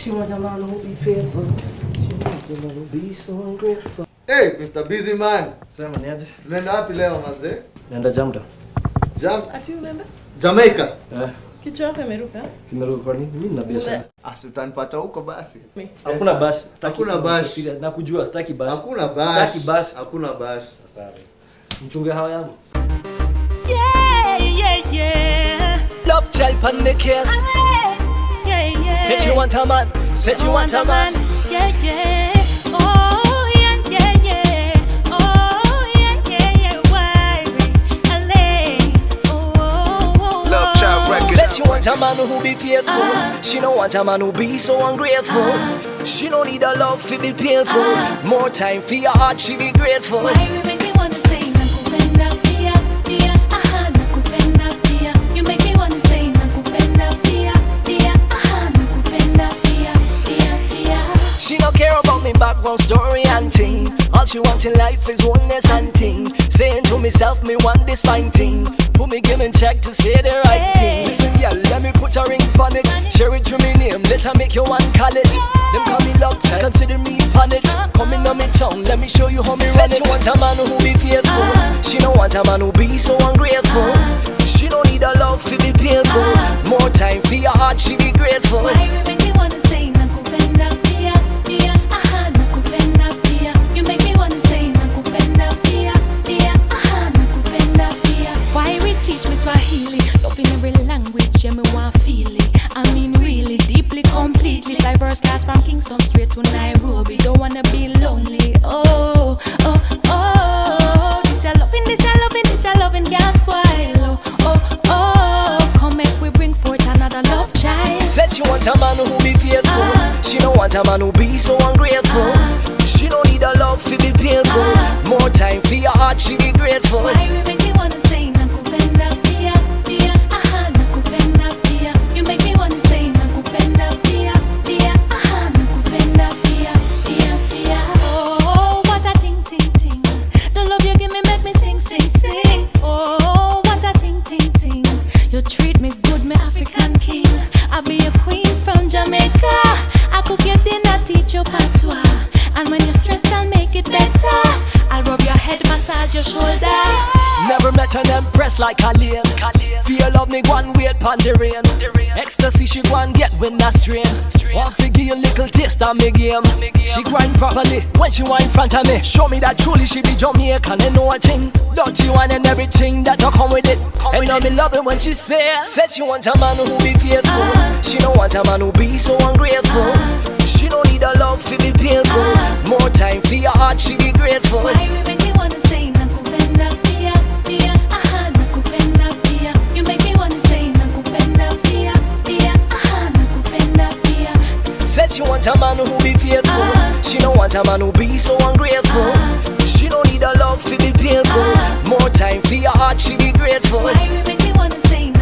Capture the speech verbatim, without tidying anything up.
She wants a man who be faithful. She wants a man who be so ungrateful. Hey, Mister Busy Man. Sema niaje? Unaenda wapi leo manze? Naenda Jamda. Jam? Ati unaenda? Jamaica. Eh, Kichwa yako imeruka? kimeruka kwa nini? Mimi nina biashara. Asi utanipata huko basi. Hakuna bash. Hakuna bash. Nakujua sitaki bash. Hakuna bash. Sitaki bash. Hakuna bash. Sasa mchunge hawa yangu. Yeah, yeah, yeah. Love child on the case. Yeah, yeah. Said you want a man. Said you want a man. Yeah, yeah. Oh, yeah, yeah, yeah. Oh, yeah, yeah, yeah. Why we L A? Oh, oh, oh. Love child records. Said she want a man who be faithful. Uh, she don't want a man who be so ungrateful. Uh, she don't need a love to be painful. Uh, More time for your heart, she be grateful. Why we make me wanna say nakupenda pia pia aha nakupenda pia. You make me wanna say nakupenda pia pia aha nakupenda pia pia pia. She don't care about me background story and thing. All she wants in life is oneness and thing. Saying to myself, me want this fine thing. Put me give and check to say the right thing. Listen, girl, let me put a ring on it. Share it to me name, let her make you one call it. Them call me love child, consider me on it. Come in on me tongue, let me show you how me run it. Said she want a man who be faithful. She don't want a man who be so ungrateful. She don't need a love to be painful. More time for your heart, she be grateful. Why we make me wanna say nakupenda pia pia aha nakupenda pia. You make me wanna say nakupenda pia pia aha nakupenda pia. Why we teach me Swahili? Love in every language, yeah me want feel it. I mean really, deeply, completely. Fly first class from Kingston straight to Nairobi. Don't wanna be lonely. Oh, oh, oh. This your loving, this your loving, this your loving can't spoil. Oh, oh, oh. Come make we bring forth another love child. Said she want a man who be faithful. Uh, she don't want a man who be so ungrateful. Uh, she don't need a love to be painful. Uh, More time for your heart, she be grateful. Why we make me wanna say nakupenda pia pia aha nakupenda pia. You make me wanna say nakupenda pia pia aha nakupenda pia pia pia. Oh, what a ting ting ting. The love you give me make me sing sing sing. Oh, what a ting ting ting. You treat me good, me African king. I be a queen from Jamaica. I cook your dinner, teach you patois. And when you're stressed, I'll make it better. I'll rub your head, massage your shoulder. Never met an empress like Khalil. Feel love me one wait pon the rain. Ecstasy she go and get when that strain. Want to give you a little taste of me game. She grind properly when she wine in front of me. Show me that truly she be Jamaican and know a thing. Dirty one and everything that come with it. And I me love it when she say. Said she want a man who be faithful. Uh, she don't want a man who be so ungrateful. Uh, she don't need a love to be painful. Uh, More time for your heart, she be grateful. Why we make me wanna say nakupenda pia pia aha nakupenda pia. You make me wanna say nakupenda pia pia aha nakupenda pia. Said she want a man who be faithful. Uh, she don't want a man who be so ungrateful. Uh, she don't need a love to be painful. Uh, More time for your heart, she be grateful. Why we make me wanna say